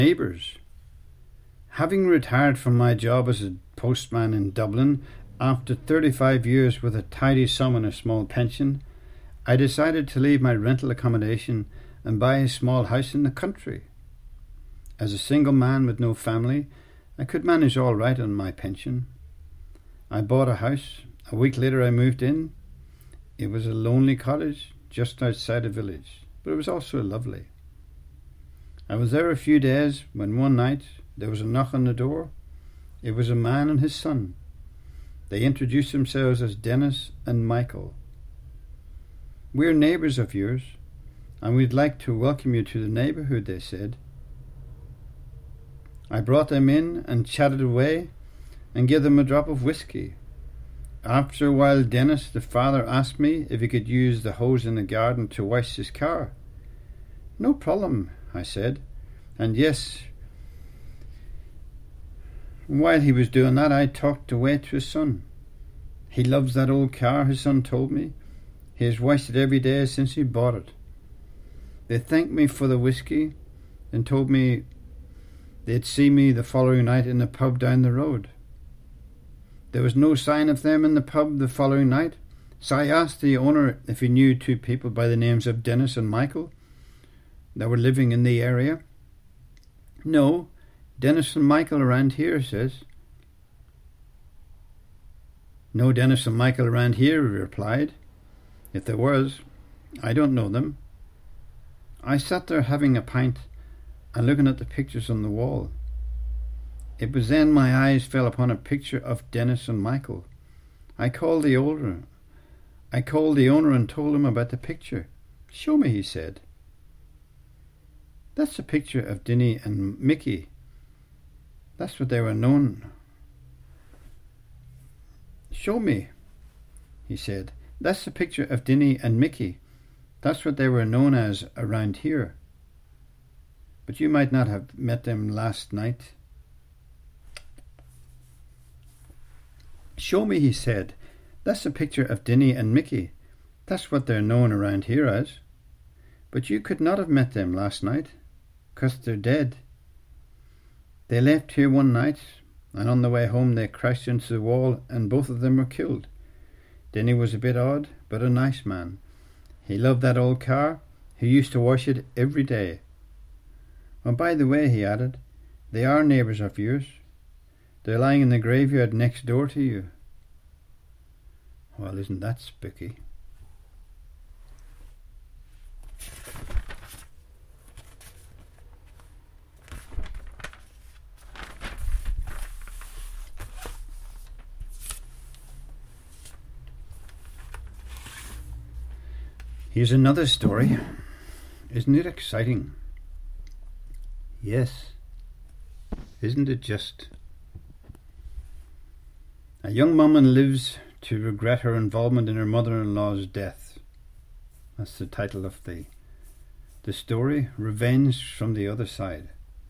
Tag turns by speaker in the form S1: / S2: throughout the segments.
S1: neighbours. Having retired from my job as a postman in Dublin after 35 years with a tidy sum and a small pension, I decided to leave my rental accommodation and buy a small house in the country. As a single man with no family, I could manage all right on my pension. I bought a house. A week later I moved in. It was a lonely cottage just outside a village, but it was also lovely. I was there a few days when one night there was a knock on the door. It was a man and his son. They introduced themselves as Dennis and Michael. "We're neighbours of yours, and we'd like to welcome you to the neighbourhood," they said. I brought them in and chatted away and gave them a drop of whiskey. After a while, Dennis, the father, asked me if he could use the hose in the garden to wash his car. "No problem," I said, and yes, while he was doing that, I talked away to his son. "He loves that old car," his son told me. "He has washed it every day since he bought it." They thanked me for the whiskey and told me they'd see me the following night in the pub down the road. There was no sign of them in the pub the following night, so I asked the owner if he knew two people by the names of Dennis and Michael that were living in the area. "No, Dennis and Michael around here," he says. "No Dennis and Michael around here," he replied. "If there was, I don't know them." I sat there having a pint and looking at the pictures on the wall. It was then my eyes fell upon a picture of Dennis and Michael. I called the owner and told him about the picture. "Show me," he said. "That's a picture of Dinny and Mickey. That's what they were known." "Show me," he said. "That's a picture of Dinny and Mickey. That's what they were known as around here. But you might not have met them last night." "Show me," he said. "That's a picture of Dinny and Mickey. That's what they're known around here as. But you could not have met them last night, 'cause they're dead. They left here one night, and on the way home they crashed into the wall and both of them were killed. Dinny was a bit odd, but a nice man. He loved that old car. He used to wash it every day. Oh, by the way," he added, "they are neighbours of yours. They're lying in the graveyard next door to you." Well, isn't that spooky? Here's another story. Isn't it exciting? Yes. Isn't it just? A young woman lives to regret her involvement in her mother-in-law's death. That's the title of the story. Revenge from the Other Side.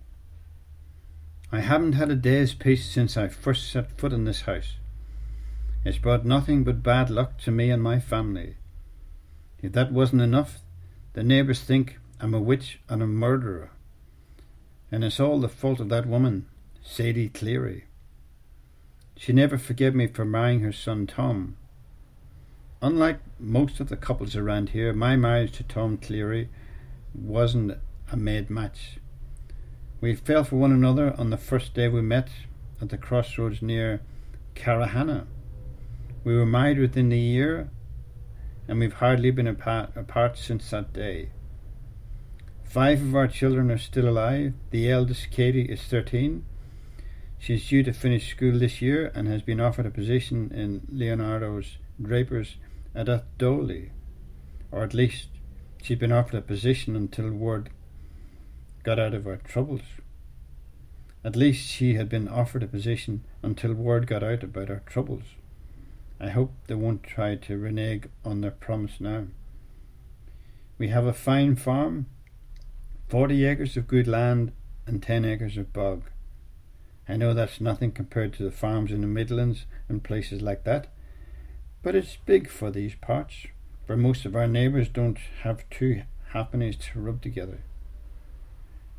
S1: "I haven't had a day's peace since I first set foot in this house. It's brought nothing but bad luck to me and my family. If that wasn't enough, the neighbours think I'm a witch and a murderer. And it's all the fault of that woman, Sadie Cleary. She never forgave me for marrying her son Tom. Unlike most of the couples around here, my marriage to Tom Cleary wasn't a made match. We fell for one another on the first day we met at the crossroads near Carahana. We were married within the year, and we've hardly been apart since that day. 5 of our children are still alive. The eldest, Katie, is 13. She's due to finish school this year and has been offered a position in Leonardo's Drapers at Athdoli. Or at least she'd been offered a position until word got out of our troubles. At least she had been offered a position until word got out about our troubles. I hope they won't try to renege on their promise now. We have a fine farm, 40 acres of good land and 10 acres of bog. I know that's nothing compared to the farms in the Midlands and places like that, but it's big for these parts, for most of our neighbours don't have two halfpennies to rub together.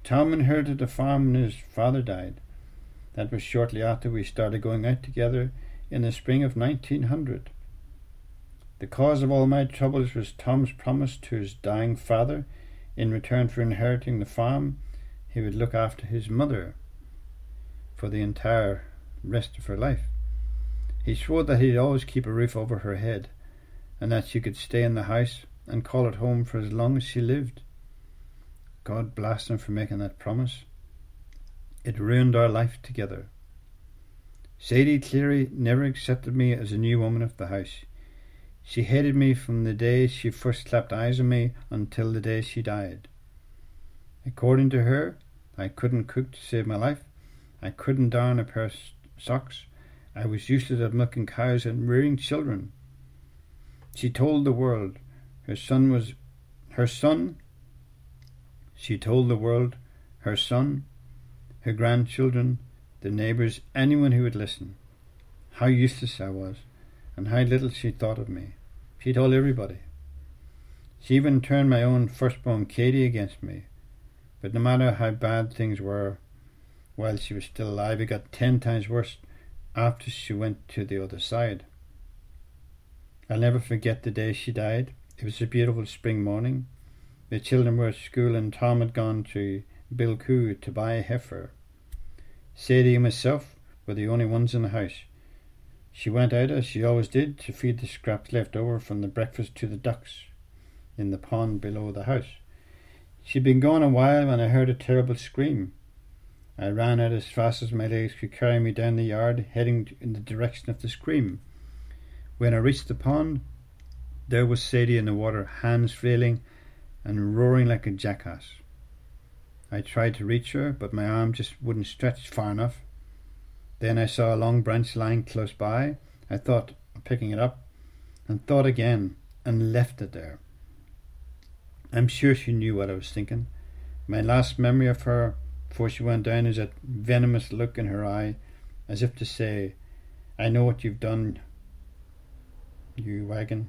S1: Tom inherited a farm when his father died. That was shortly after we started going out together in the spring of 1900. The cause of all my troubles was Tom's promise to his dying father. In return for inheriting the farm, he would look after his mother for the entire rest of her life. He swore that he'd always keep a roof over her head, and that she could stay in the house and call it home for as long as she lived. God blast him for making that promise. It ruined our life together. Sadie Cleary never accepted me as a new woman of the house. She hated me from the day she first clapped eyes on me until the day she died. According to her, I couldn't cook to save my life. I couldn't darn a pair of socks. I was useless at milking cows and rearing children. She told the world her son, her grandchildren, the neighbours, anyone who would listen, how useless I was and how little she thought of me. She told everybody. She even turned my own firstborn Katie against me. But no matter how bad things were while she was still alive, it got 10 times worse after she went to the other side. I'll never forget the day she died. It was a beautiful spring morning. The children were at school and Tom had gone to Bilcoo to buy a heifer. Sadie and myself were the only ones in the house. She went out, as she always did, to feed the scraps left over from the breakfast to the ducks in the pond below the house. She'd been gone a while when I heard a terrible scream. I ran out as fast as my legs could carry me down the yard, heading in the direction of the scream. When I reached the pond, there was Sadie in the water, hands flailing and roaring like a jackass. I tried to reach her, but my arm just wouldn't stretch far enough. Then I saw a long branch lying close by. I thought of picking it up, and thought again, and left it there. I'm sure she knew what I was thinking. My last memory of her before she went down is that venomous look in her eye, as if to say, I know what you've done, you wagon.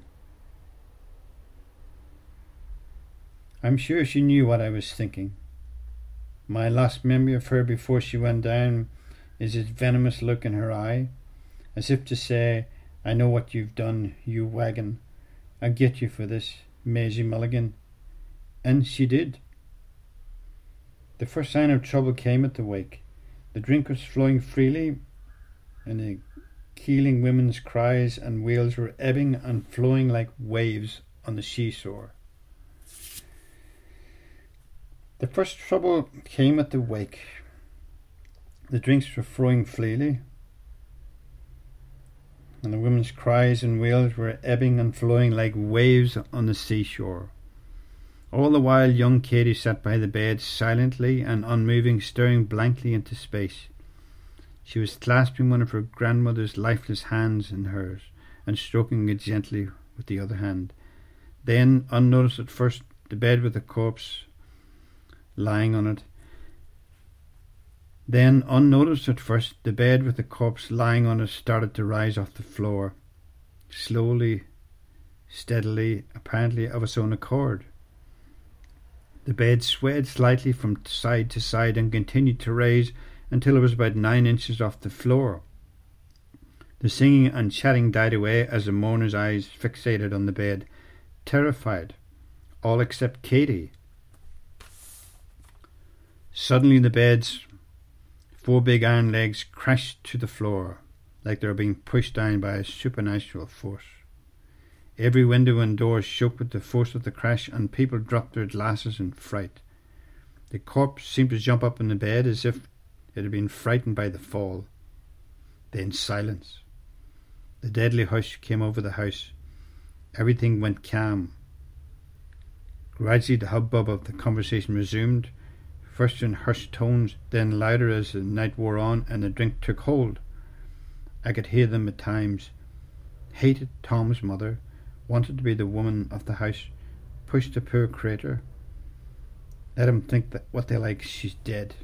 S1: I'm sure she knew what I was thinking. My last memory of her before she went down is this venomous look in her eye, as if to say, I know what you've done, you wagon. I'll get you for this, Maisie Mulligan. And she did. The first sign of trouble came at the wake. The drink was flowing freely, and the keeling women's cries and wails were ebbing and flowing like waves on the seashore. The first trouble came at the wake. The drinks were flowing freely, and the women's cries and wails were ebbing and flowing like waves on the seashore. All the while young Katie sat by the bed, silently and unmoving, staring blankly into space. She was clasping one of her grandmother's lifeless hands in hers, and stroking it gently with the other hand. Then, unnoticed at first, the bed with the corpse lying on it started to rise off the floor, slowly, steadily, apparently of its own accord. The bed swayed slightly from side to side and continued to raise until it was about 9 inches off the floor. The singing and chatting died away as the mourner's eyes fixated on the bed, terrified, all except Katie. Suddenly the bed's 4 big iron legs crashed to the floor, like they were being pushed down by a supernatural force. Every window and door shook with the force of the crash, and people dropped their glasses in fright. The corpse seemed to jump up in the bed as if it had been frightened by the fall. Then silence. The deadly hush came over the house. Everything went calm. Gradually the hubbub of the conversation resumed, first in hushed tones, then louder as the night wore on and the drink took hold. I could hear them at times. Hated Tom's mother, wanted to be the woman of the house, pushed the poor creator. Let him think that what they like, she's dead.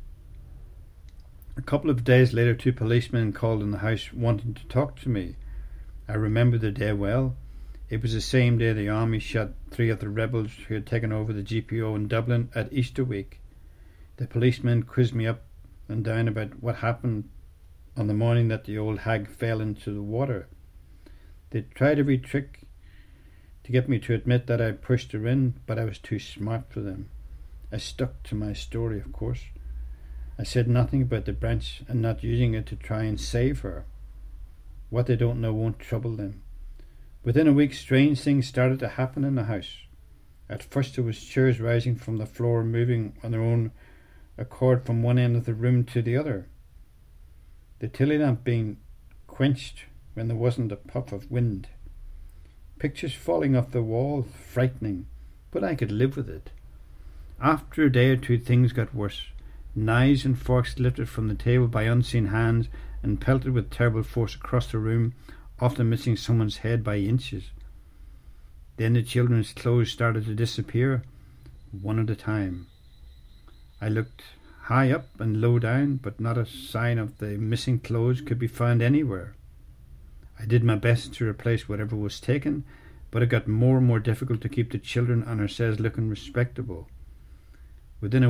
S1: A couple of days later, 2 policemen called in the house wanting to talk to me. I remember the day well. It was the same day the army shot 3 of the rebels who had taken over the GPO in Dublin at Easter week. The policemen quizzed me up and down about what happened on the morning that the old hag fell into the water. They tried every trick to get me to admit that I pushed her in, but I was too smart for them. I stuck to my story, of course. I said nothing about the branch and not using it to try and save her. What they don't know won't trouble them. Within a week, strange things started to happen in the house. At first there was chairs rising from the floor, moving on their own accord from one end of the room to the other. The tilly lamp being quenched when there wasn't a puff of wind. Pictures falling off the wall, frightening, but I could live with it. After a day or two things got worse. Knives and forks lifted from the table by unseen hands and pelted with terrible force across the room, often missing someone's head by inches. Then the children's clothes started to disappear, one at a time. I looked high up and low down, but not a sign of the missing clothes could be found anywhere. I did my best to replace whatever was taken, but it got more and more difficult to keep the children and ourselves looking respectable. Within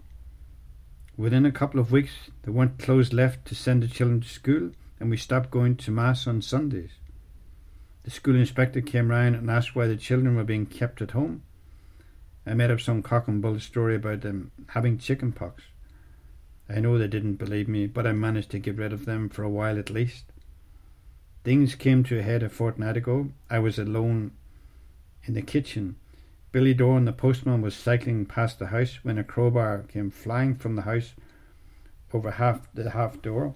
S1: a couple of weeks, there weren't clothes left to send the children to school, and we stopped going to Mass on Sundays. The school inspector came round and asked why the children were being kept at home. I made up some cock and bull story about them having chicken pox. I know they didn't believe me, but I managed to get rid of them for a while at least. Things came to a head a fortnight ago. I was alone in the kitchen. Billy Doran, the postman, was cycling past the house when a crowbar came flying from the house over the half door.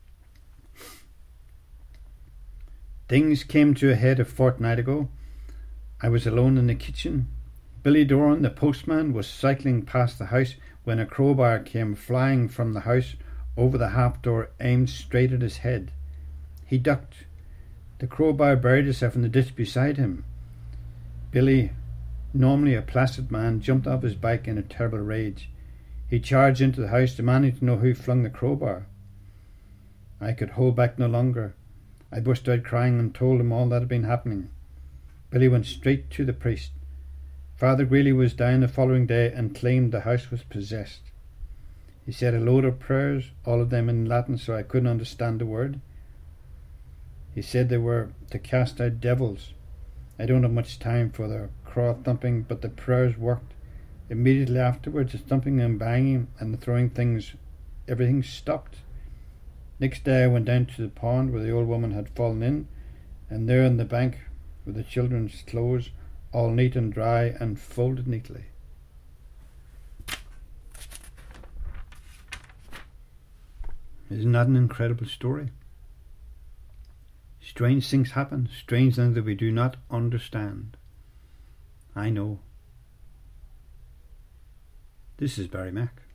S1: Things came to a head a fortnight ago. I was alone in the kitchen. Billy Doran, the postman, was cycling past the house when a crowbar came flying from the house over the half door, aimed straight at his head. He ducked. The crowbar buried itself in the ditch beside him. Billy, normally a placid man, jumped off his bike in a terrible rage. He charged into the house, demanding to know who flung the crowbar. I could hold back no longer. I burst out crying and told him all that had been happening. Billy went straight to the priest. Father Greeley was down the following day and claimed the house was possessed. He said a load of prayers, all of them in Latin, so I couldn't understand the word. He said they were to cast out devils. I don't have much time for the craw thumping, but the prayers worked. Immediately afterwards, the thumping and banging and the throwing things, everything stopped. Next day I went down to the pond where the old woman had fallen in, and there on the bank were the children's clothes, all neat and dry and folded neatly. Isn't that an incredible story? Strange things happen, strange things that we do not understand. I know. This is Barry Mack.